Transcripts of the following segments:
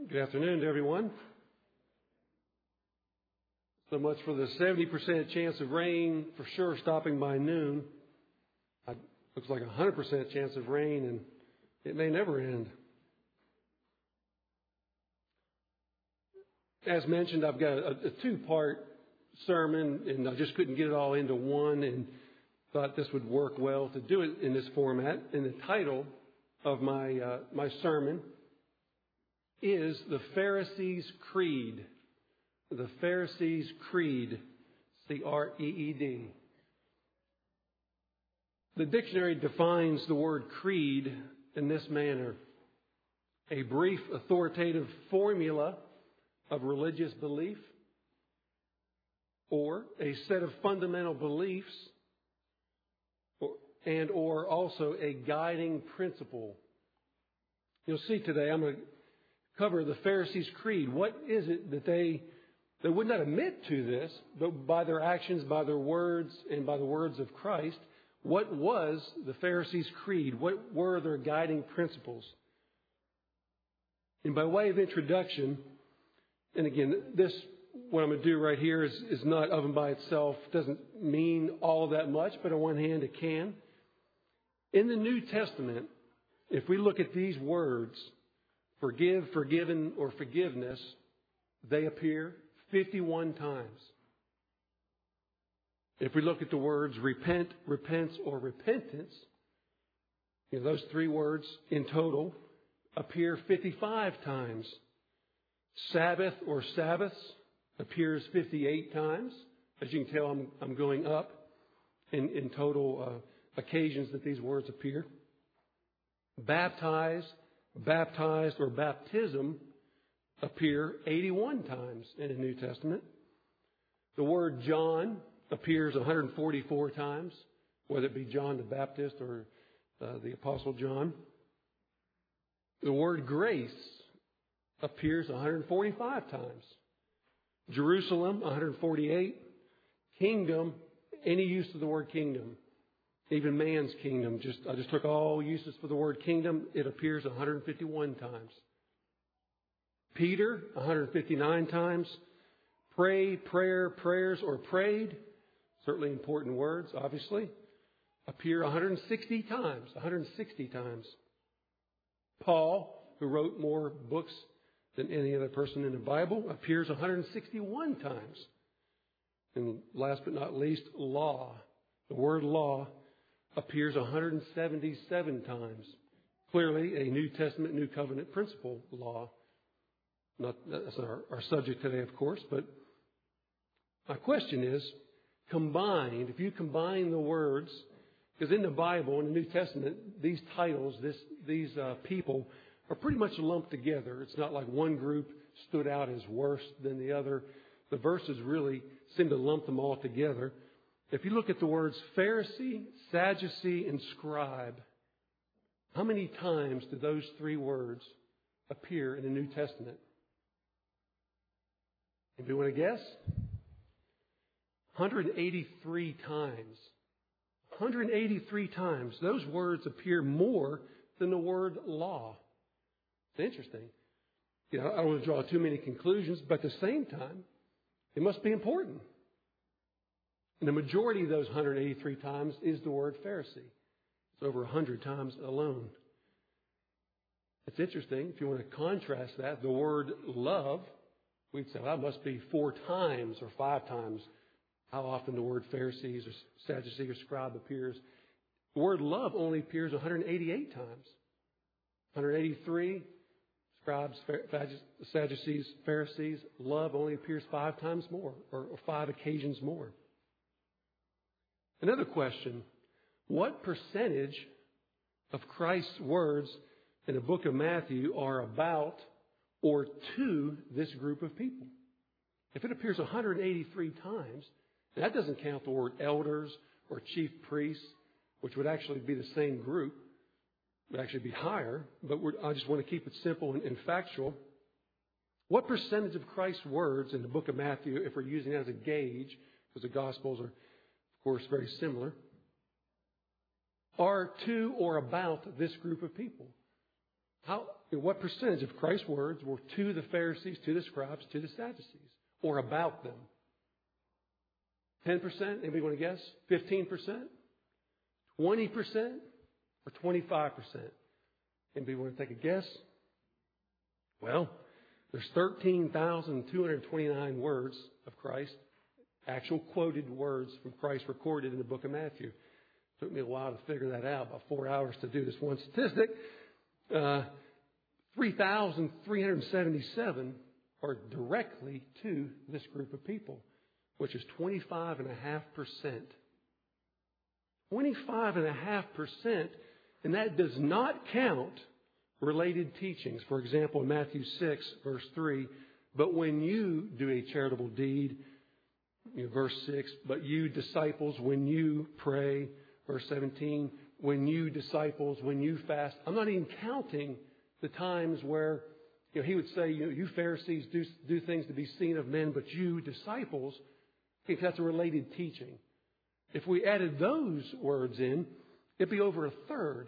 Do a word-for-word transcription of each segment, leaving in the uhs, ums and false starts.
Good afternoon to everyone. So much for the seventy percent chance of rain, for sure stopping by noon. It looks like a one hundred percent chance of rain, and it may never end. As mentioned, I've got a, a two-part sermon, and I just couldn't get it all into one, and thought this would work well to do it in this format. And the title of my uh, my sermon is The Pharisees' Creed. The Pharisees' Creed, C R E E D. The dictionary defines the word creed in this manner: a brief authoritative formula of religious belief, or a set of fundamental beliefs, or, and or also a guiding principle. You'll see today I'm going to cover the Pharisees' Creed. What is it that they they would not admit to this, but by their actions, by their words, and by the words of Christ, what was the Pharisees' Creed? What were their guiding principles? And by way of introduction, and again, this, what I'm going to do right here is, is not of and by itself, doesn't mean all that much, but on one hand it can. In the New Testament, if we look at these words, forgive, forgiven, or forgiveness, they appear fifty-one times. If we look at the words repent, repents, or repentance, you know, those three words in total appear fifty-five times. Sabbath or Sabbaths appears fifty-eight times. As you can tell, I'm, I'm going up in, in total uh, occasions that these words appear. Baptize, baptized, or baptism appear eighty-one times in the New Testament. The word John appears one hundred forty-four times, whether it be John the Baptist or uh, the Apostle John. The word grace appears one hundred forty-five times. Jerusalem, one hundred forty-eight. Kingdom, any use of the word kingdom, even man's kingdom, just I just took all uses for the word kingdom, it appears one hundred fifty-one times. Peter, one hundred fifty-nine times. Pray, prayer, prayers, or prayed, certainly important words, obviously, appear one hundred sixty times. one hundred sixty times. Paul, who wrote more books than any other person in the Bible, appears one hundred sixty-one times. And last but not least, law. The word law appears one hundred seventy-seven times. Clearly a New Testament, New Covenant principle law. Not, that's not our, our subject today, of course, but my question is, combined, if you combine the words, because in the Bible, in the New Testament, these titles, this, these uh, people are pretty much lumped together. It's not like one group stood out as worse than the other. The verses really seem to lump them all together. If you look at the words Pharisee, Sadducee, and Scribe, how many times do those three words appear in the New Testament? If you want to guess? one hundred eighty-three times. one hundred eighty-three times. Those words appear more than the word law. It's interesting. You know, I don't want to draw too many conclusions, but at the same time, it must be important. And the majority of those one hundred eighty-three times is the word Pharisee. It's over one hundred times alone. It's interesting. If you want to contrast that, the word love, we'd say, well, that must be four times or five times how often the word Pharisees or Sadducee or Scribe appears. The word love only appears one hundred eighty-eight times. one hundred eighty-three, Scribes, Sadducees, Pharisees. Love only appears five times more, or, or five occasions more. Another question, what percentage of Christ's words in the book of Matthew are about or to this group of people? If it appears one hundred eighty-three times, that doesn't count the word elders or chief priests, which would actually be the same group. It would actually be higher, but we're, I just want to keep it simple and, and factual. What percentage of Christ's words in the book of Matthew, if we're using it as a gauge, because the Gospels are, of course, very similar, are to or about this group of people? How, what percentage of Christ's words were to the Pharisees, to the scribes, to the Sadducees, or about them? ten percent? Anybody want to guess? fifteen percent? twenty percent? Or twenty-five percent? Anybody want to take a guess? Well, there's thirteen thousand two hundred twenty-nine words of Christ, actual quoted words from Christ recorded in the book of Matthew. It took me a while to figure that out, about four hours to do this one statistic. Uh, three thousand three hundred seventy-seven are directly to this group of people, which is twenty-five point five percent. twenty-five point five percent, and that does not count related teachings. For example, in Matthew six, verse three, but when you do a charitable deed, you know, verse six, but you disciples, when you pray, verse seventeen, when you disciples, when you fast. I'm not even counting the times where, you know, he would say, you know, you Pharisees do, do things to be seen of men, but you disciples, because that's a related teaching. If we added those words in, it'd be over a third.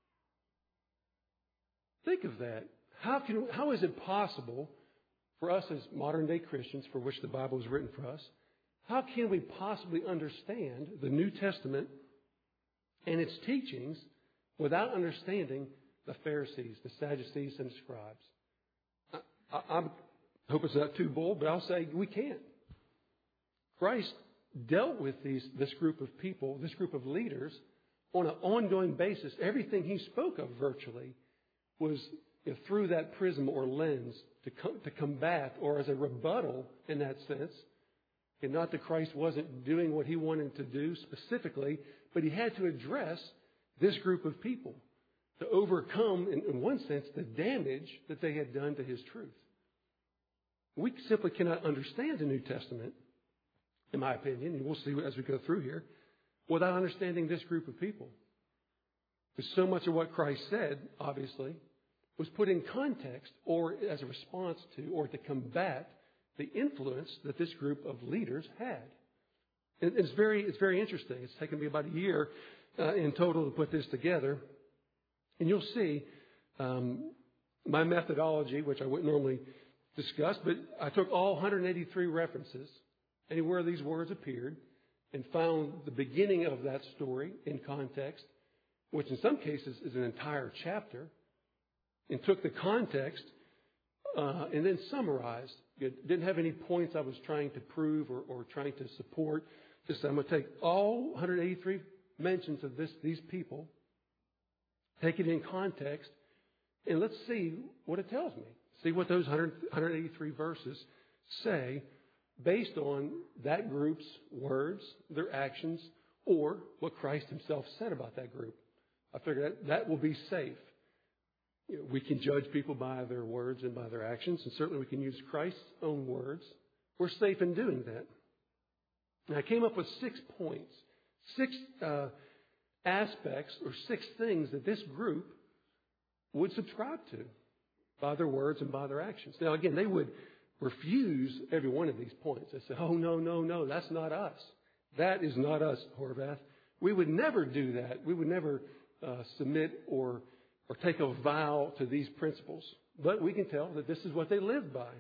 Think of that. How can, how is it possible for us as modern day Christians, for which the Bible is written for us, how can we possibly understand the New Testament and its teachings without understanding the Pharisees, the Sadducees, and the scribes? I, I, I hope it's not too bold, but I'll say we can't. Christ dealt with these, this group of people, this group of leaders, on an ongoing basis. Everything he spoke of virtually was, you know, through that prism or lens to, com- to combat, or as a rebuttal in that sense. And not that Christ wasn't doing what he wanted to do specifically, but he had to address this group of people to overcome, in, in one sense, the damage that they had done to his truth. We simply cannot understand the New Testament, in my opinion, and we'll see as we go through here, without understanding this group of people. Because so much of what Christ said, obviously, was put in context or as a response to or to combat the influence that this group of leaders had. And it's very, it's very interesting. It's taken me about a year uh, in total to put this together. And you'll see um, my methodology, which I wouldn't normally discuss, but I took all one hundred eighty-three references, anywhere these words appeared, and found the beginning of that story in context, which in some cases is an entire chapter, and took the context uh, and then summarized. It didn't have any points I was trying to prove or, or trying to support. Just I'm going to take all one hundred eighty-three mentions of this, these people, take it in context, and let's see what it tells me. See what those one hundred, one hundred eighty-three verses say based on that group's words, their actions, or what Christ himself said about that group. I figure that, that will be safe. You know, we can judge people by their words and by their actions, and certainly we can use Christ's own words. We're safe in doing that. And I came up with six points, six uh, aspects or six things that this group would subscribe to by their words and by their actions. Now, again, they would refuse every one of these points. They say, oh, no, no, no, that's not us. That is not us, Horvath. We would never do that. We would never uh, submit or or take a vow to these principles. But we can tell that this is what they lived by.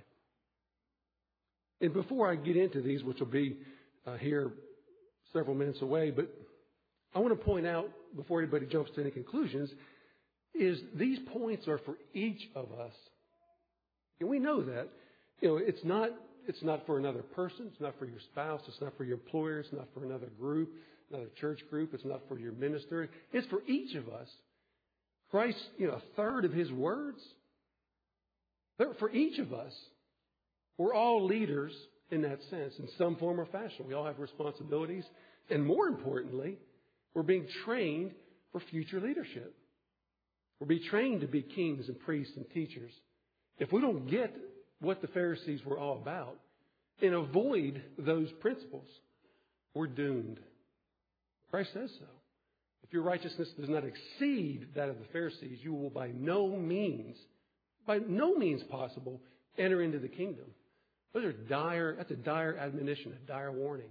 And before I get into these, which will be uh, here several minutes away, but I want to point out, before anybody jumps to any conclusions, is these points are for each of us. And we know that. You know, it's not, it's not for another person. It's not for your spouse. It's not for your employer. It's not for another group, another church group. It's not for your minister. It's for each of us. Christ, you know, a third of his words, they're for each of us. We're all leaders in that sense, in some form or fashion. We all have responsibilities. And more importantly, we're being trained for future leadership. We're being trained to be kings and priests and teachers. If we don't get what the Pharisees were all about and avoid those principles, we're doomed. Christ says so. If your righteousness does not exceed that of the Pharisees, you will by no means, by no means possible, enter into the kingdom. Those are dire, that's a dire admonition, a dire warning.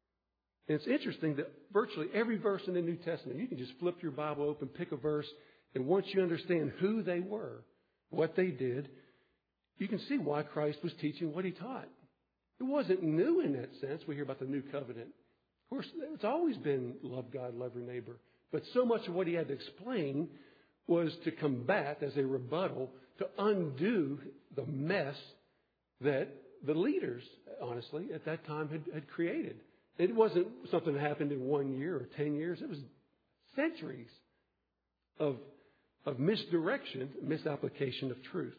And it's interesting that virtually every verse in the New Testament, you can just flip your Bible open, pick a verse, And once you understand who they were, what they did, you can see why Christ was teaching what he taught. It wasn't new in that sense. We hear about the new covenant. Of course, it's always been love God, love your neighbor. But so much of what he had to explain was to combat, as a rebuttal, to undo the mess that the leaders, honestly, at that time had, had created. It wasn't something that happened in one year or ten years. It was centuries of, of misdirection, misapplication of truth.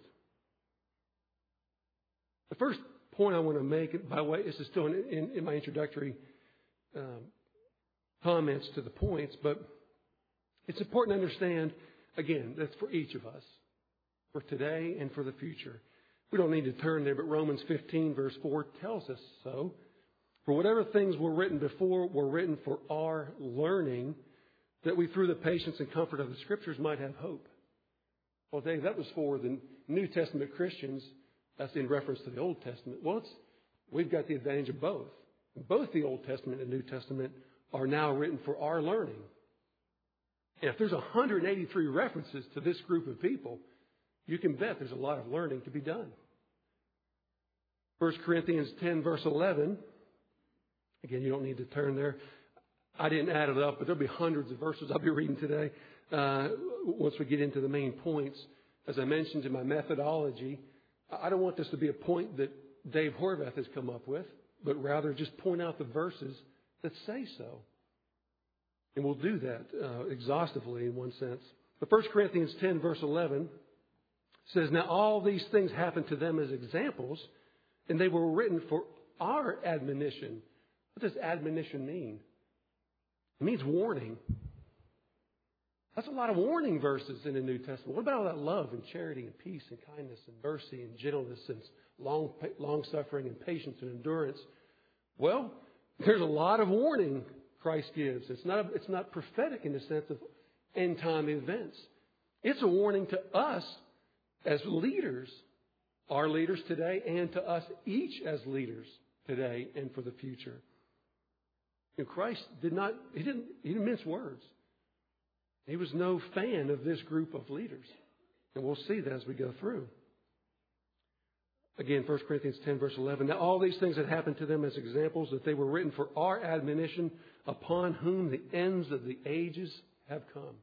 The first point I want to make, by the way, this is still in, in, in my introductory um, comments to the points, but it's important to understand, again, that's for each of us, for today and for the future. We don't need to turn there, but Romans fifteen, verse four tells us so. For whatever things were written before were written for our learning, that we through the patience and comfort of the Scriptures might have hope. Well, Dave, that was for the New Testament Christians. That's in reference to the Old Testament. Well, it's, we've got the advantage of both. Both the Old Testament and New Testament are now written for our learning. And if there's one hundred eighty-three references to this group of people, you can bet there's a lot of learning to be done. First Corinthians ten, verse eleven. Again, you don't need to turn there. I didn't add it up, but there'll be hundreds of verses I'll be reading today uh, once we get into the main points. As I mentioned in my methodology, I don't want this to be a point that Dave Horvath has come up with, but rather just point out the verses that say so. And we'll do that uh, exhaustively in one sense. But First Corinthians ten, verse eleven says, now all these things happened to them as examples, and they were written for our admonition. What does admonition mean? It means warning. That's a lot of warning verses in the New Testament. What about all that love and charity and peace and kindness and mercy and gentleness and long, long suffering and patience and endurance? Well, there's a lot of warning Christ gives. It's not, it's not prophetic in the sense of end time events. It's a warning to us as leaders, our leaders today, and to us each as leaders today and for the future. And Christ did not, he didn't, he didn't mince words. He was no fan of this group of leaders. And we'll see that as we go through. Again, First Corinthians ten, verse eleven. Now all these things had happened to them as examples, that they were written for our admonition, upon whom the ends of the ages have come.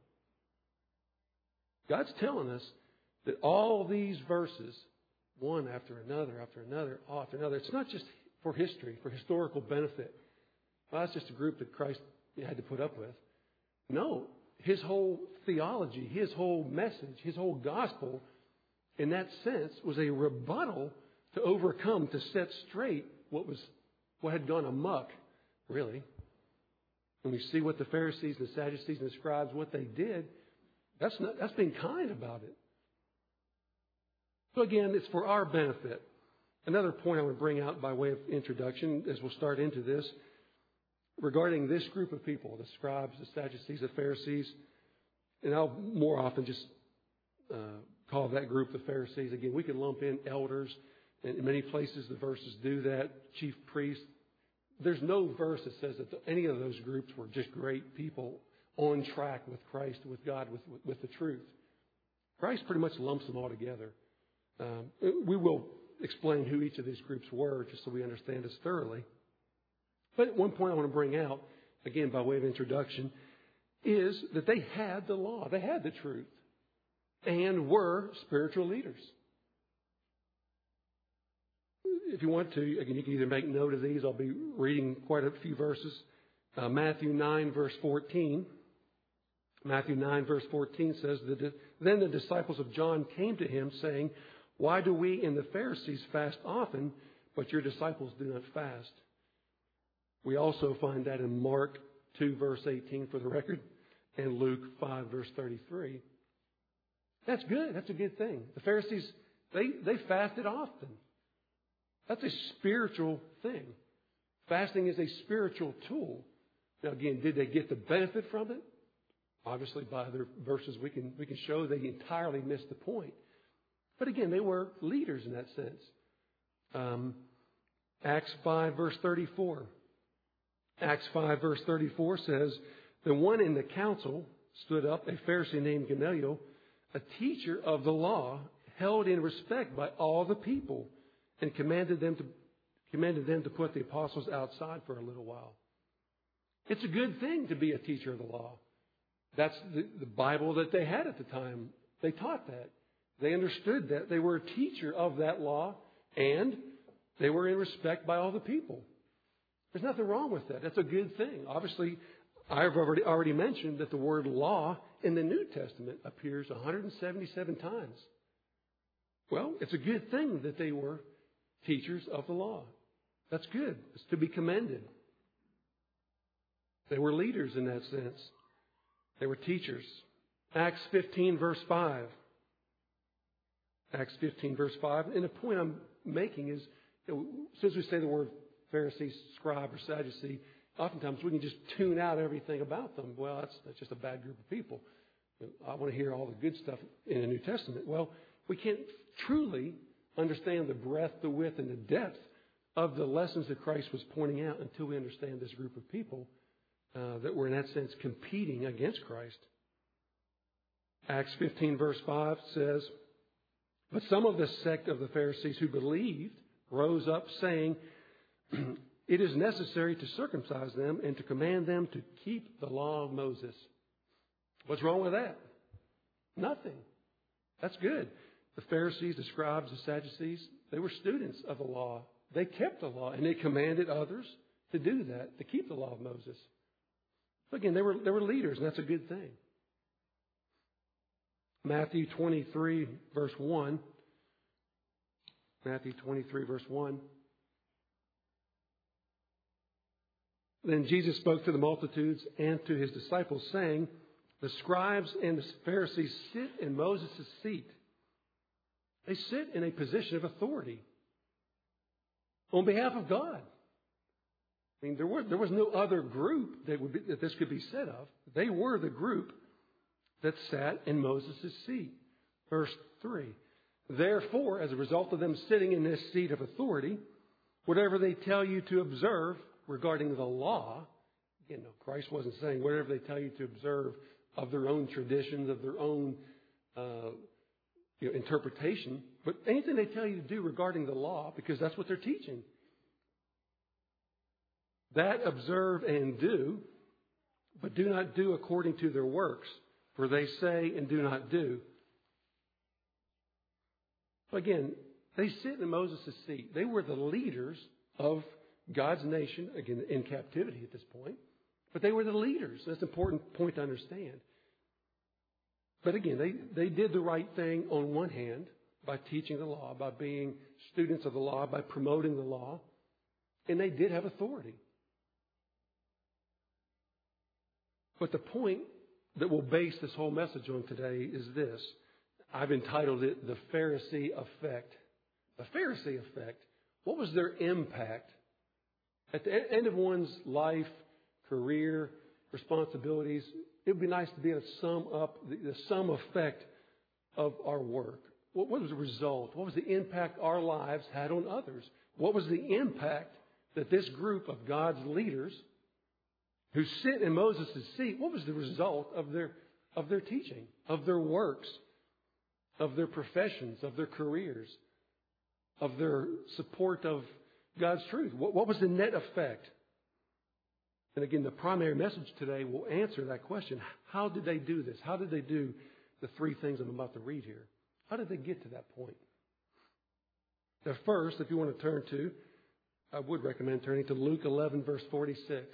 God's telling us that all these verses, one after another, after another, after another, it's not just for history, for historical benefit. Well, that's just a group that Christ had to put up with. No, his whole theology, his whole message, his whole gospel, in that sense, was a rebuttal to overcome, to set straight what was what had gone amok, really. When we see what the Pharisees and the Sadducees and the scribes, what they did, that's not, that's being kind about it. So again, it's for our benefit. Another point I want to bring out by way of introduction as we'll start into this, regarding this group of people, the scribes, the Sadducees, the Pharisees, and I'll more often just uh, call that group the Pharisees. Again, we can lump in elders, and in many places the verses do that, chief priests. There's no verse that says that any of those groups were just great people on track with Christ, with God, with, with, with the truth. Christ pretty much lumps them all together. Um, we will explain who each of these groups were just so we understand this thoroughly. But one point I want to bring out, again by way of introduction, is that they had the law. They had the truth and were spiritual leaders. If you want to, again, you can either make note of these. I'll be reading quite a few verses. Uh, Matthew nine, verse fourteen. Matthew nine, verse fourteen says, that then the disciples of John came to him, saying, why do we and the Pharisees fast often, but your disciples do not fast? We also find that in Mark two, verse eighteen, for the record, and Luke five, verse thirty-three. That's good. That's a good thing. The Pharisees, they, they fasted often. That's a spiritual thing. Fasting is a spiritual tool. Now, again, did they get the benefit from it? Obviously, by other verses, we can, we can show they entirely missed the point. But again, they were leaders in that sense. Um, Acts five, verse thirty-four. Acts five, verse thirty-four says, the one in the council stood up a Pharisee named Gamaliel, a teacher of the law, held in respect by all the people, and commanded them to commanded them to put the apostles outside for a little while. It's a good thing to be a teacher of the law. That's the, the Bible that they had at the time. They taught that. They understood that. They were a teacher of that law, and they were in respect by all the people. There's nothing wrong with that. That's a good thing. Obviously, I've already, already mentioned that the word law in the New Testament appears one hundred seventy-seven times. Well, it's a good thing that they were teachers of the law. That's good. It's to be commended. They were leaders in that sense. They were teachers. Acts fifteen, verse five. Acts fifteen, verse five. And the point I'm making is, since we say the word Pharisee, scribe, or Sadducee, oftentimes we can just tune out everything about them. Well, that's, that's just a bad group of people. I want to hear all the good stuff in the New Testament. Well, we can't truly understand the breadth, the width, and the depth of the lessons that Christ was pointing out until we understand this group of people uh, that were, in that sense, competing against Christ. Acts fifteen, verse five says, "But some of the sect of the Pharisees who believed rose up, saying, 'It is necessary to circumcise them and to command them to keep the law of Moses.'" What's wrong with that? Nothing. That's good. The Pharisees, the scribes, the Sadducees, they were students of the law. They kept the law, and they commanded others to do that, to keep the law of Moses. So again, they were, they were leaders, and that's a good thing. Matthew twenty-three, verse one. Matthew twenty-three, verse one. "Then Jesus spoke to the multitudes and to his disciples, saying, 'The scribes and the Pharisees sit in Moses' seat.'" They sit in a position of authority on behalf of God. I mean, there was, there was no other group that, would be, that this could be said of. They were the group that sat in Moses' seat. Verse three. "Therefore, as a result of them sitting in this seat of authority, whatever they tell you to observe regarding the law," again, no, Christ wasn't saying whatever they tell you to observe of their own traditions, of their own uh, you know, interpretation, but anything they tell you to do regarding the law, because that's what they're teaching, "that observe and do, but do not do according to their works, for they say and do not do." Again, they sit in Moses' seat. They were the leaders of God's nation, again, in captivity at this point. But they were the leaders. That's an important point to understand. But again, they, they did the right thing on one hand by teaching the law, by being students of the law, by promoting the law. And they did have authority. But the point that we'll base this whole message on today is this. I've entitled it The Pharisee Effect. The Pharisee Effect. What was their impact at the end of one's life, career, responsibilities? It would be nice to be able to sum up the, the sum effect of our work. What, what was the result? What was the impact our lives had on others? What was the impact that this group of God's leaders who sit in Moses' seat, what was the result of their, of their teaching, of their works, of their professions, of their careers, of their support of God's truth? What, what was the net effect? And again, the primary message today will answer that question. How did they do this? How did they do the three things I'm about to read here? How did they get to that point? The first, if you want to turn to, I would recommend turning to Luke eleven, verse forty-six.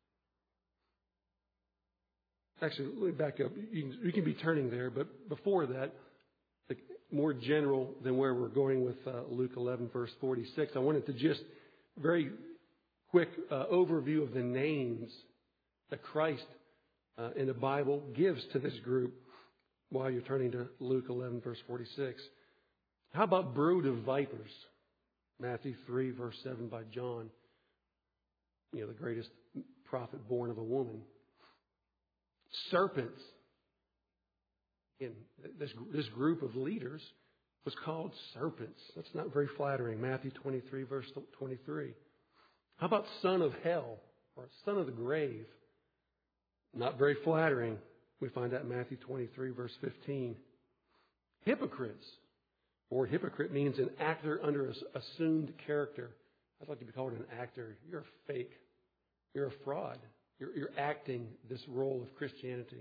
Actually, let me back up. You can, you can be turning there, but before that, the, more general than where we're going with uh, Luke eleven, verse forty-six, I wanted to just very quick uh, overview of the names that Christ uh, in the Bible gives to this group while you're turning to Luke eleven, verse forty-six. How about brood of vipers? Matthew three, verse seven by John. You know, the greatest prophet born of a woman. Serpents. Again, this, this group of leaders was called serpents. That's not very flattering. Matthew twenty-three, verse twenty-three. How about son of hell or son of the grave? Not very flattering. We find that in Matthew twenty-three, verse fifteen. Hypocrites. The word hypocrite means an actor under an assumed character. I'd like to be called an actor. You're a fake. You're a fraud. You're, you're acting this role of Christianity.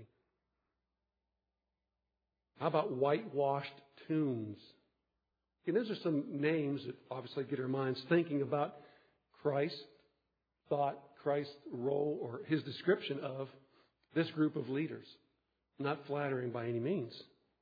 How about whitewashed tombs? And those are some names that obviously get our minds thinking about Christ, thought, Christ's role, or his description of this group of leaders. Not flattering by any means.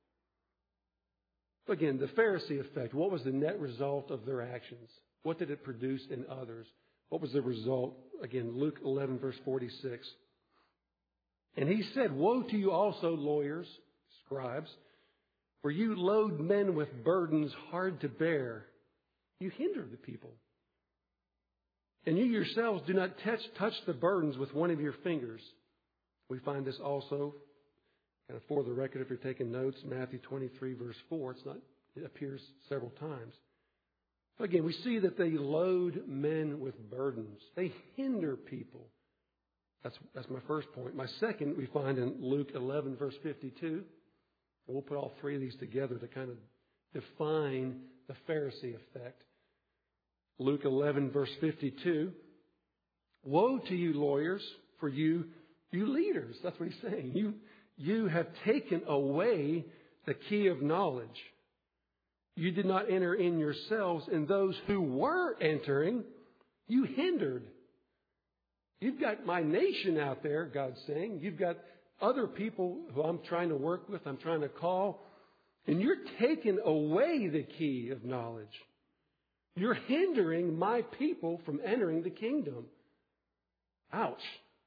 Again, the Pharisee effect. What was the net result of their actions? What did it produce in others? What was the result? Again, Luke eleven, verse forty-six. And he said, "Woe to you also, lawyers, scribes, for you load men with burdens hard to bear. You hinder the people. And you yourselves do not touch, touch the burdens with one of your fingers." We find this also, kind of for the record, if you're taking notes, Matthew twenty-three, verse four. It's not, it appears several times. So again, we see that they load men with burdens. They hinder people. That's, that's my first point. My second, we find in Luke eleven, verse fifty-two. And we'll put all three of these together to kind of define the Pharisee effect. Luke eleven, verse fifty-two. "Woe to you, lawyers, for you, you leaders." That's what he's saying. You, you have taken away the key of knowledge. You did not enter in yourselves, and those who were entering, you hindered. You've got my nation out there, God's saying. You've got other people who I'm trying to work with, I'm trying to call, and you're taking away the key of knowledge. You're hindering my people from entering the kingdom. Ouch.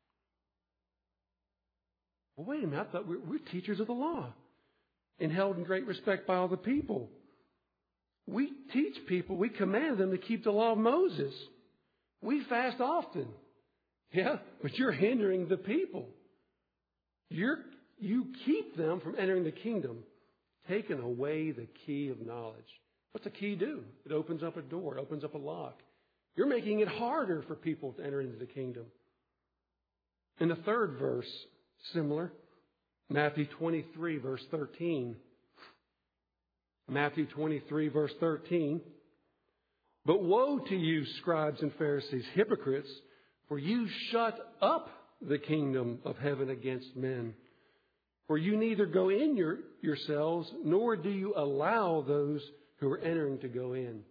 Well, wait a minute. I thought we're, we're teachers of the law and held in great respect by all the people. We teach people, we command them to keep the law of Moses. We fast often. Yeah, but you're hindering the people. You're, you keep them from entering the kingdom, taking away the key of knowledge. What's a key do? It opens up a door. It opens up a lock. You're making it harder for people to enter into the kingdom. In the third verse, similar, Matthew twenty-three, verse thirteen. Matthew twenty-three, verse thirteen. "But woe to you, scribes and Pharisees, hypocrites, for you shut up the kingdom of heaven against men. For you neither go in your, yourselves, nor do you allow those who are entering to go in."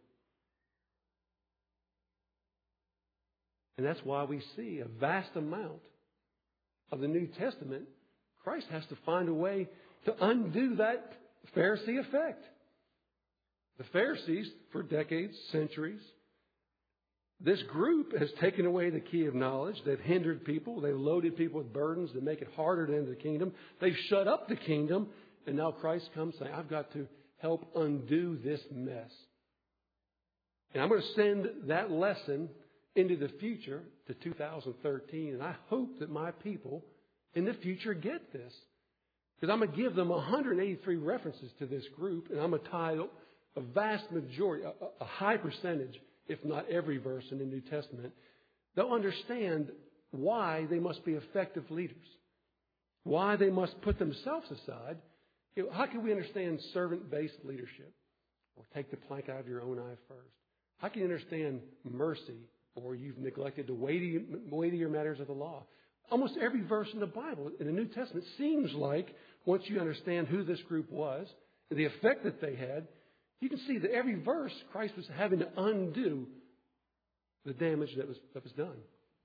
And that's why we see a vast amount of the New Testament. Christ has to find a way to undo that Pharisee effect. The Pharisees, for decades, centuries, this group has taken away the key of knowledge. They've hindered people. They've loaded people with burdens that make it harder to enter the kingdom. They've shut up the kingdom. And now Christ comes saying, I've got to help undo this mess. And I'm going to send that lesson into the future to two thousand thirteen. And I hope that my people in the future get this. Because I'm going to give them one hundred eighty-three references to this group. And I'm going to tie a vast majority, a, a high percentage, if not every verse in the New Testament. They'll understand why they must be effective leaders. Why they must put themselves aside. You know, how can we understand servant-based leadership? Or take the plank out of your own eye first. How can you understand mercy? Or you've neglected the weighty, weightier matters of the law. Almost every verse in the Bible, in the New Testament, seems like once you understand who this group was, and the effect that they had, you can see that every verse Christ was having to undo the damage that was, that was done.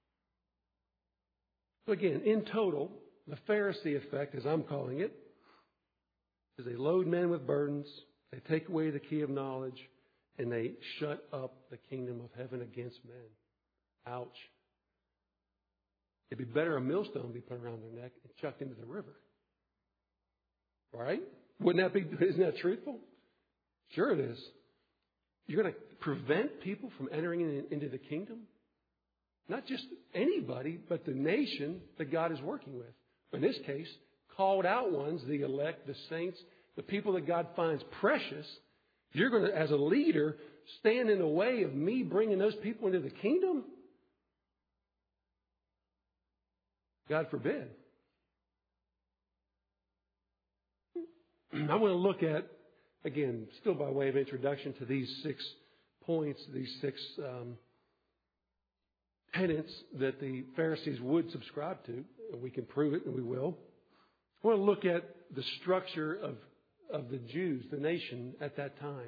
So again, in total, the Pharisee effect, as I'm calling it, is they load men with burdens, they take away the key of knowledge, and they shut up the kingdom of heaven against men. Ouch. It'd be better a millstone be put around their neck and chucked into the river. Right? Wouldn't that be, isn't that truthful? Sure it is. You're going to prevent people from entering in, into the kingdom? Not just anybody, but the nation that God is working with. In this case, called out ones, the elect, the saints, the people that God finds precious. You're going to, as a leader, stand in the way of me bringing those people into the kingdom? God forbid. I want to look at, again, still by way of introduction to these six points, these six um, tenets that the Pharisees would subscribe to. And we can prove it, and we will. I want to look at the structure of, of the Jews, the nation at that time.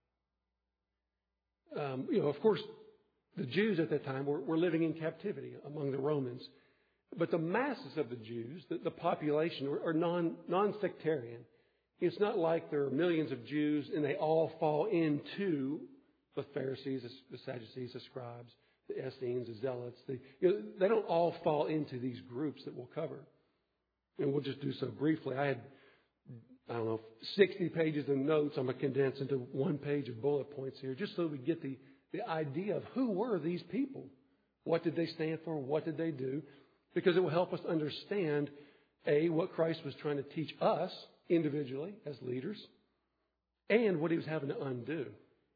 Um, you know, of course, the Jews at that time were, were living in captivity among the Romans. But the masses of the Jews, the, the population, are, are non, non-sectarian. It's not like there are millions of Jews and they all fall into the Pharisees, the Sadducees, the scribes, the Essenes, the Zealots. The, you know, they don't all fall into these groups that we'll cover. And we'll just do so briefly. I had, I don't know, sixty pages of notes. I'm going to condense into one page of bullet points here, just so we get the, the idea of who were these people. What did they stand for? What did they do? Because it will help us understand, A, what Christ was trying to teach us individually as leaders, and what he was having to undo.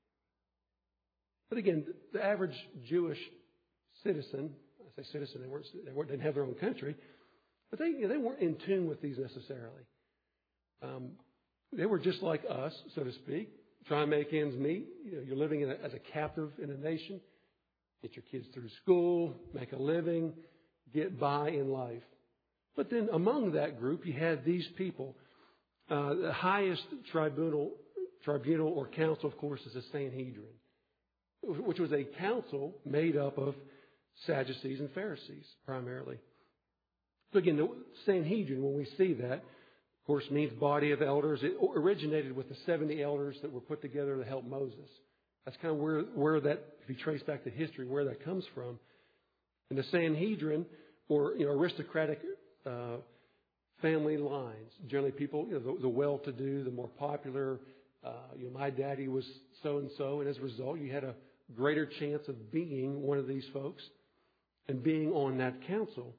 But again, the average Jewish citizen, I say citizen, they weren't, they weren't, didn't have their own country, but they, you know, they weren't in tune with these necessarily. Um, they were just like us, so to speak, trying to make ends meet. You know, you're living in a, as a captive in a nation. Get your kids through school, make a living, get by in life. But then among that group, you had these people. Uh, the highest tribunal, tribunal or council, of course, is the Sanhedrin, which was a council made up of Sadducees and Pharisees primarily. So again, the Sanhedrin, when we see that, of course, means body of elders. It originated with the seventy elders that were put together to help Moses. That's kind of where, where that, if you trace back to history, where that comes from. And the Sanhedrin, or you know, aristocratic uh, family lines, generally people, you know, the, the well-to-do, the more popular. Uh, you know, my daddy was so and so, and as a result, you had a greater chance of being one of these folks and being on that council.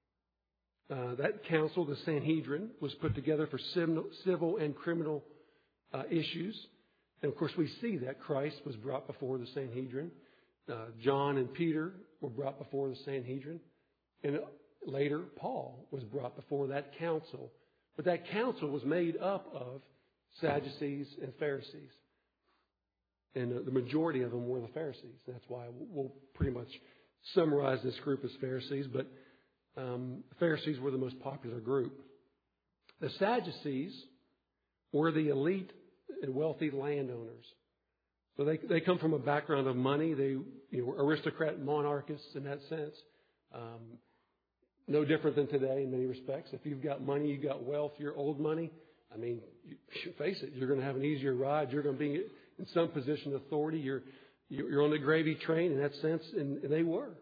Uh, that council, the Sanhedrin, was put together for civil, civil and criminal uh, issues. And of course, we see that Christ was brought before the Sanhedrin. Uh, John and Peter were brought before the Sanhedrin. And later, Paul was brought before that council. But that council was made up of Sadducees and Pharisees. And uh, the majority of them were the Pharisees. That's why we'll pretty much summarize this group as Pharisees. But um, the Pharisees were the most popular group. The Sadducees were the elite and wealthy landowners. So they they come from a background of money. They you know, were aristocrat monarchists in that sense. Um, no different than today in many respects. If you've got money, you've got wealth, you're old money. I mean, you, face it, you're going to have an easier ride. You're going to be in some position of authority. You're you're on the gravy train in that sense, and, and they were.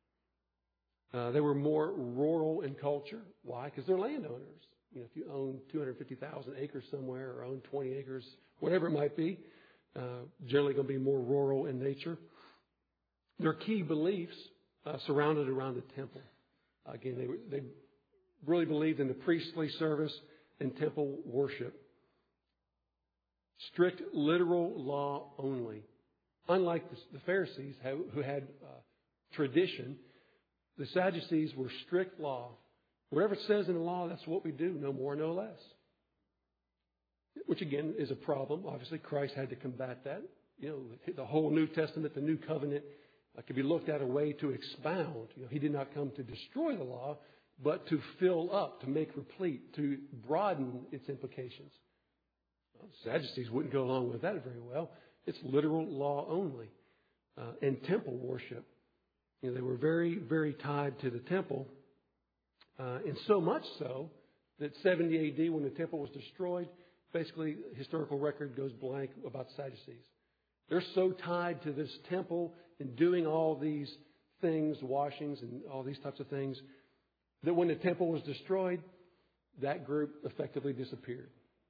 Uh, they were more rural in culture. Why? Because they're landowners. You know, if you own two hundred fifty thousand acres somewhere, or own twenty acres, whatever it might be, uh, generally going to be more rural in nature. Their key beliefs uh, surrounded around the temple. Again, they they really believed in the priestly service and temple worship. Strict literal law only. Unlike the, the Pharisees who had uh, tradition, the Sadducees were strict law. Whatever it says in the law, that's what we do, no more, no less. Which again is a problem. Obviously, Christ had to combat that. You know, the whole New Testament, the New Covenant, uh, could be looked at a way to expound. You know, he did not come to destroy the law, but to fill up, to make replete, to broaden its implications. Well, the Sadducees wouldn't go along with that very well. It's literal law only. Uh, and temple worship. You know, they were very, very tied to the temple. Uh, and so much so that seventy A D, when the temple was destroyed, basically historical record goes blank about the Sadducees. They're so tied to this temple and doing all these things, washings and all these types of things, that when the temple was destroyed, that group effectively disappeared.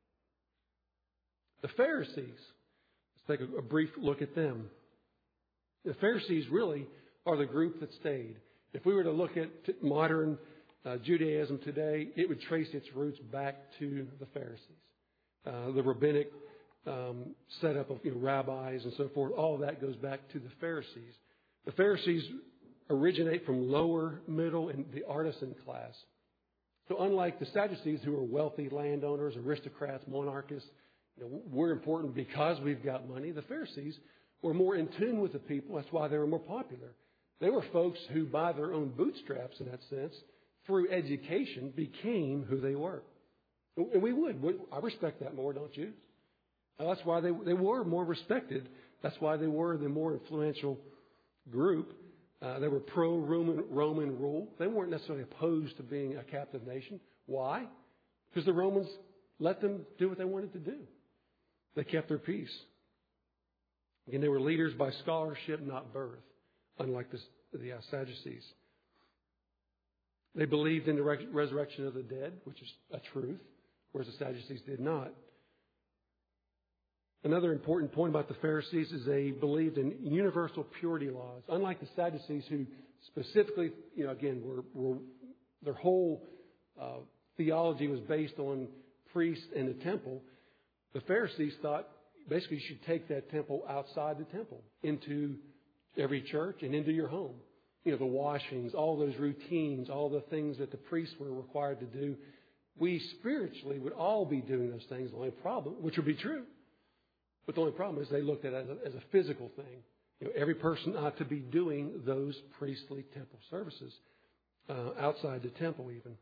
The Pharisees, let's take a, a brief look at them. The Pharisees really are the group that stayed. If we were to look at modern uh, Judaism today, it would trace its roots back to the Pharisees. Uh, the rabbinic um, setup of you know, rabbis and so forth, all of that goes back to the Pharisees. The Pharisees originate from lower, middle, and the artisan class. So unlike the Sadducees, who are wealthy landowners, aristocrats, monarchists, you know, we're important because we've got money, the Pharisees were more in tune with the people. That's why they were more popular. They were folks who, by their own bootstraps, in that sense, through education, became who they were. And we would. I respect that more, don't you? That's why they, they were more respected. That's why they were the more influential group. Uh, they were pro-Roman Roman rule. They weren't necessarily opposed to being a captive nation. Why? Because the Romans let them do what they wanted to do. They kept their peace. Again, they were leaders by scholarship, not birth, unlike the, the uh, Sadducees. They believed in the re- resurrection of the dead, which is a truth, whereas the Sadducees did not. Another important point about the Pharisees is they believed in universal purity laws. Unlike the Sadducees, who specifically, you know, again, were, were their whole uh, theology was based on priests and the temple, the Pharisees thought basically you should take that temple outside the temple into every church and into your home. You know, the washings, all those routines, all the things that the priests were required to do. We spiritually would all be doing those things. The only problem, which would be true, but the only problem is they looked at it as a, as a physical thing. You know, every person ought to be doing those priestly temple services uh, outside the temple even.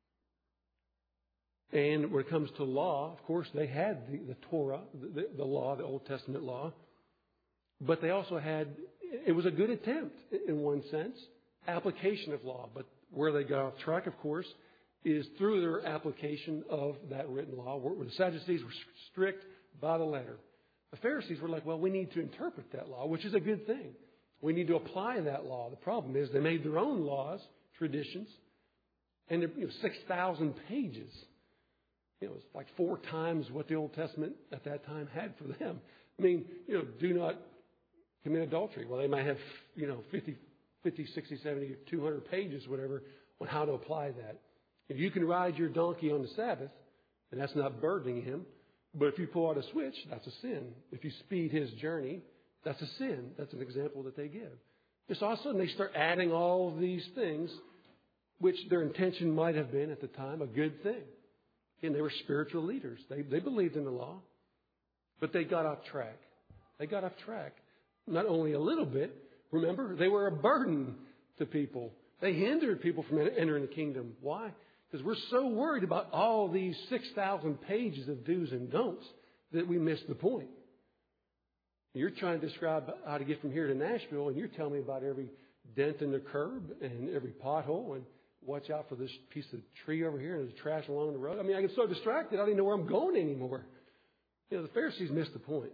And when it comes to law, of course, they had the, the Torah, the, the law, the Old Testament law. But they also had, it was a good attempt in one sense, application of law. But where they got off track, of course, is through their application of that written law, where the Sadducees were strict by the letter. The Pharisees were like, well, we need to interpret that law, which is a good thing. We need to apply that law. The problem is they made their own laws, traditions, and they're, you know, six thousand pages. You know, it's like four times what the Old Testament at that time had for them. I mean, you know, do not commit adultery. Well, they might have, you know, fifty, fifty, sixty, seventy, two hundred pages, whatever, on how to apply that. If you can ride your donkey on the Sabbath, and that's not burdening him, but if you pull out a switch, that's a sin. If you speed his journey, that's a sin. That's an example that they give. Just all of a sudden they start adding all of these things, which their intention might have been at the time a good thing. And they were spiritual leaders. They, they believed in the law, but they got off track. They got off track. Not only a little bit, remember, they were a burden to people. They hindered people from entering the kingdom. Why? Because we're so worried about all these six thousand pages of do's and don'ts that we miss the point. You're trying to describe how to get from here to Nashville, and you're telling me about every dent in the curb and every pothole, and watch out for this piece of tree over here and there's trash along the road. I mean, I get so distracted, I don't even know where I'm going anymore. You know, the Pharisees missed the point.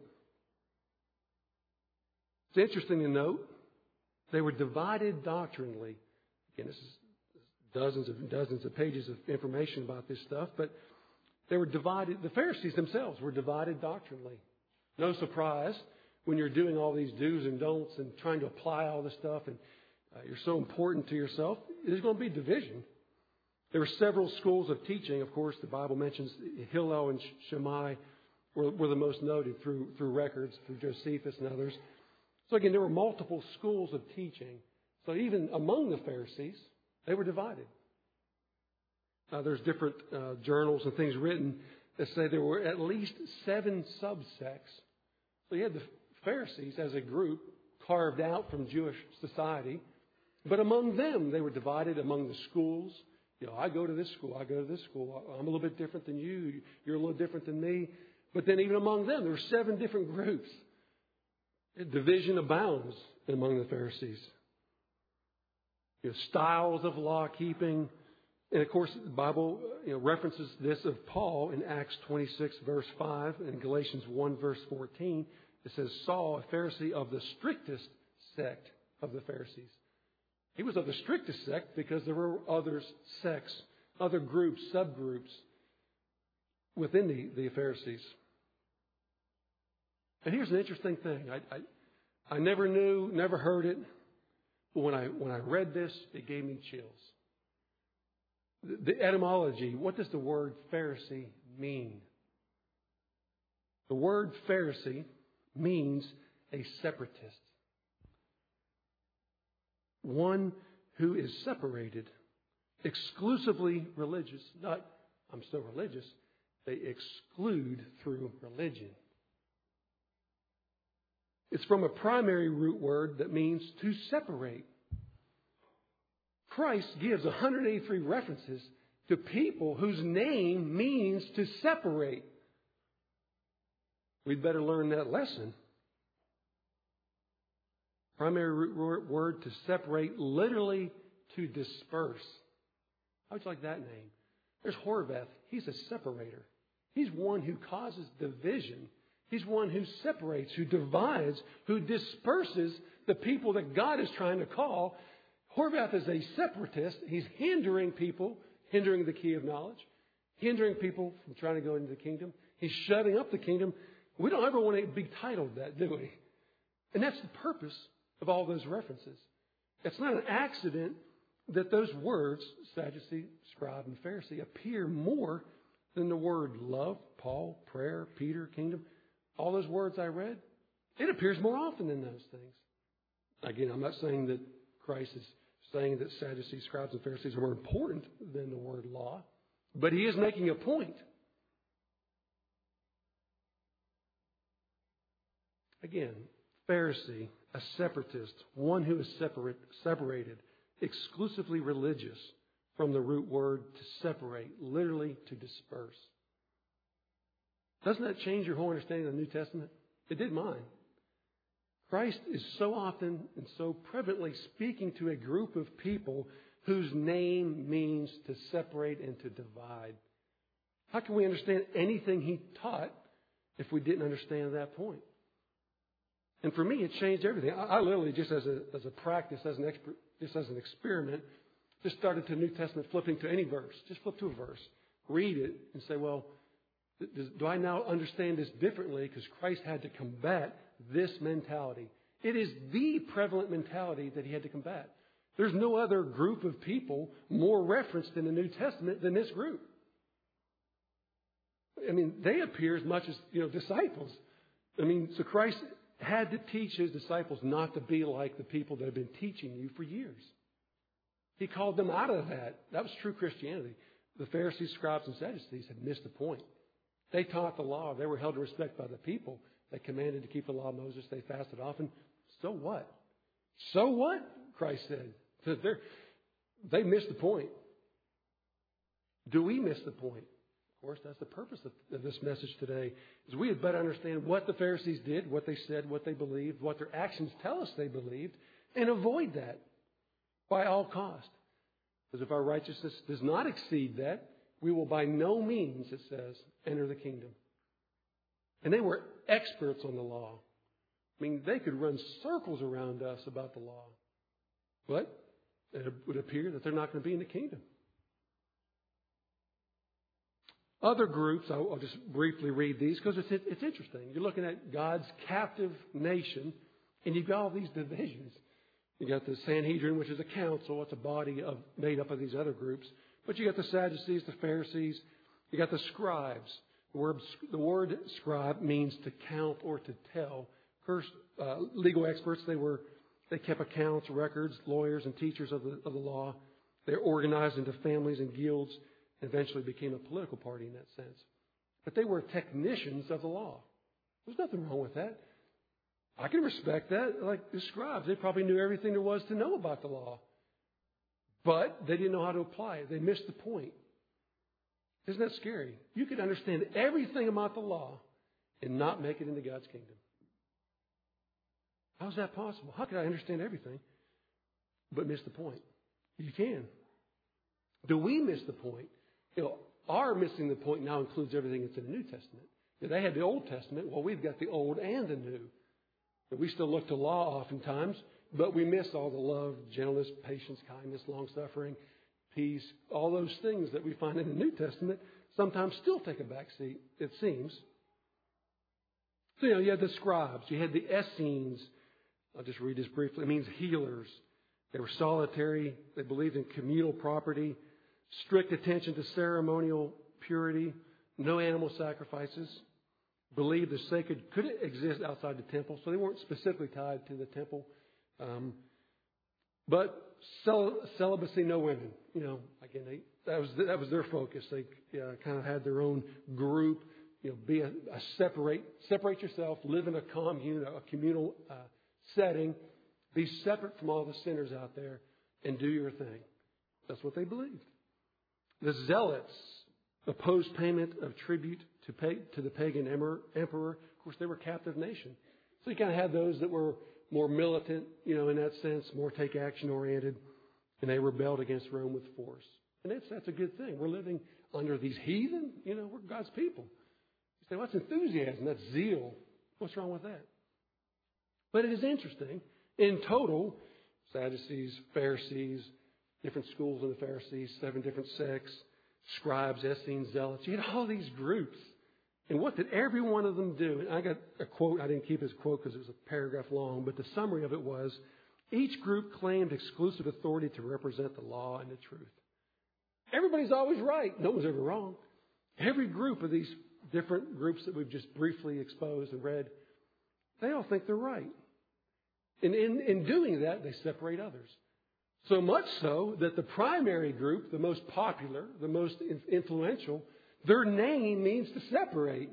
It's interesting to note, they were divided doctrinally. Again, this is dozens and dozens of pages of information about this stuff, but they were divided. The Pharisees themselves were divided doctrinally. No surprise when you're doing all these do's and don'ts and trying to apply all this stuff and uh, you're so important to yourself, there's going to be division. There were several schools of teaching. Of course, the Bible mentions Hillel and Shammai were, were the most noted through, through records, through Josephus and others. So again, there were multiple schools of teaching. So even among the Pharisees, they were divided. Uh, there's different uh, journals and things written that say there were at least seven subsects. So you had the Pharisees as a group carved out from Jewish society. But among them, they were divided among the schools. You know, I go to this school, I go to this school. I'm a little bit different than you. You're a little different than me. But then even among them, there were seven different groups. Division abounds among the Pharisees. You know, styles of law keeping. And of course, the Bible you know, references this of Paul in Acts twenty-six, verse five, and Galatians one, verse fourteen. It says, Saul, a Pharisee of the strictest sect of the Pharisees. He was of the strictest sect because there were other sects, other groups, subgroups within the, the Pharisees. And here's an interesting thing. I, I, I never knew, never heard it. But when I, when I read this, it gave me chills. The, the etymology, what does the word Pharisee mean? The word Pharisee means a separatist. One who is separated. Exclusively religious. Not, I'm so religious. They exclude through religion. It's from a primary root word that means to separate. Christ gives one hundred eighty-three references to people whose name means to separate. We'd better learn that lesson. Primary root word to separate, literally to disperse. How would you like that name? There's Horvath. He's a separator. He's one who causes division. He's one who separates, who divides, who disperses the people that God is trying to call. Horvath is a separatist. He's hindering people, hindering the key of knowledge, hindering people from trying to go into the kingdom. He's shutting up the kingdom. We don't ever want to be titled that, do we? And that's the purpose of all those references. It's not an accident that those words, Sadducee, scribe, and Pharisee, appear more than the word love, Paul, prayer, Peter, kingdom. All those words I read, it appears more often than those things. Again, I'm not saying that Christ is saying that Sadducees, scribes, and Pharisees are more important than the word law, but he is making a point. Again, Pharisee, a separatist, one who is separate, separated, exclusively religious, from the root word to separate, literally to disperse. Doesn't that change your whole understanding of the New Testament? It did mine. Christ is so often and so prevalently speaking to a group of people whose name means to separate and to divide. How can we understand anything he taught if we didn't understand that point? And for me, it changed everything. I, I literally, just as a as a practice, as an expert, just as an experiment, just started to New Testament flipping to any verse. Just flip to a verse, read it, and say, well, does, do I now understand this differently? Because Christ had to combat this mentality. It is the prevalent mentality that he had to combat. There's no other group of people more referenced in the New Testament than this group. I mean, they appear as much as, you know, disciples. I mean, so Christ had to teach his disciples not to be like the people that have been teaching you for years. He called them out of that. That was true Christianity. The Pharisees, scribes, and Sadducees had missed the point. They taught the law. They were held in respect by the people. They commanded to keep the law of Moses. They fasted often. So what? So what? Christ said. They're, they missed the point. Do we miss the point? Of course, that's the purpose of, of this message today, is we had better understand what the Pharisees did, what they said, what they believed, what their actions tell us they believed, and avoid that by all cost. Because if our righteousness does not exceed that, we will by no means, it says, enter the kingdom. And they were experts on the law. I mean, they could run circles around us about the law. But it would appear that they're not going to be in the kingdom. Other groups, I'll, I'll just briefly read these because it's, it's interesting. You're looking at God's captive nation, and you've got all these divisions. You got the Sanhedrin, which is a council. It's a body of made up of these other groups. But you got the Sadducees, the Pharisees. You got the scribes. The word, the word scribe means to count or to tell. Of course, uh, legal experts, they were they kept accounts, records, lawyers, and teachers of the of the law. They're organized into families and guilds. Eventually became a political party in that sense. But they were technicians of the law. There's nothing wrong with that. I can respect that. Like the scribes, they probably knew everything there was to know about the law. But they didn't know how to apply it. They missed the point. Isn't that scary? You could understand everything about the law and not make it into God's kingdom. How is that possible? How could I understand everything but miss the point? You can. Do we miss the point? You know, our missing the point now includes everything that's in the New Testament. If they had the Old Testament, well, we've got the Old and the New. But we still look to law oftentimes, but we miss all the love, gentleness, patience, kindness, long-suffering, peace, all those things that we find in the New Testament sometimes still take a back seat, it seems. So, you know, you had the scribes. You had the Essenes. I'll just read this briefly. It means healers. They were solitary. They believed in communal property. Strict attention to ceremonial purity, no animal sacrifices, believed the sacred couldn't exist outside the temple, so they weren't specifically tied to the temple. Um, But cel- celibacy, no women. You know, again, they, that was that was their focus. They uh, kind of had their own group. You know, be a, a separate separate yourself, live in a commune, a communal uh, setting, be separate from all the sinners out there, and do your thing. That's what they believed. The Zealots opposed payment of tribute to pay, to the pagan emperor. Of course, they were a captive nation, so you kind of had those that were more militant, you know, in that sense, more take action oriented, and they rebelled against Rome with force. And that's that's a good thing. We're living under these heathen, you know, we're God's people. You say, what's enthusiasm? That's zeal. What's wrong with that? But it is interesting. In total, Sadducees, Pharisees, different schools of the Pharisees, seven different sects, scribes, Essenes, Zealots. You had all these groups. And what did every one of them do? And I got a quote. I didn't keep his quote because it was a paragraph long. But the summary of it was, each group claimed exclusive authority to represent the law and the truth. Everybody's always right. No one's ever wrong. Every group of these different groups that we've just briefly exposed and read, they all think they're right. And in, in doing that, they separate others. So much so that the primary group, the most popular, the most influential, their name means to separate.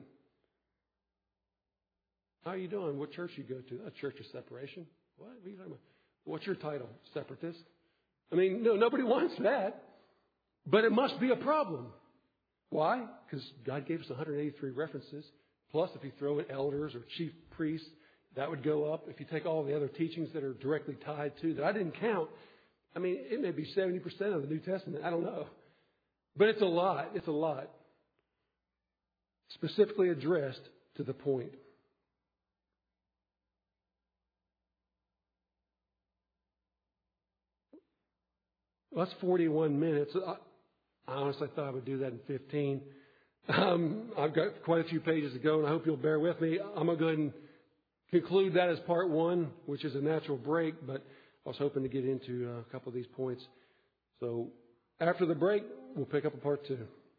How are you doing? What church you go to? A church of separation. What? What are you talking about? What's your title? Separatist? I mean, no, nobody wants that. But it must be a problem. Why? Because God gave us one hundred eighty-three references. Plus, if you throw in elders or chief priests, that would go up. If you take all the other teachings that are directly tied to that, I didn't count. I mean, it may be seventy percent of the New Testament. I don't know. But it's a lot. It's a lot. Specifically addressed to the point. Well, that's forty-one minutes. I, I honestly thought I would do that in fifteen. Um, I've got quite a few pages to go, and I hope you'll bear with me. I'm going to go ahead and conclude that as part one, which is a natural break, but I was hoping to get into a couple of these points. So after the break, we'll pick up a part two.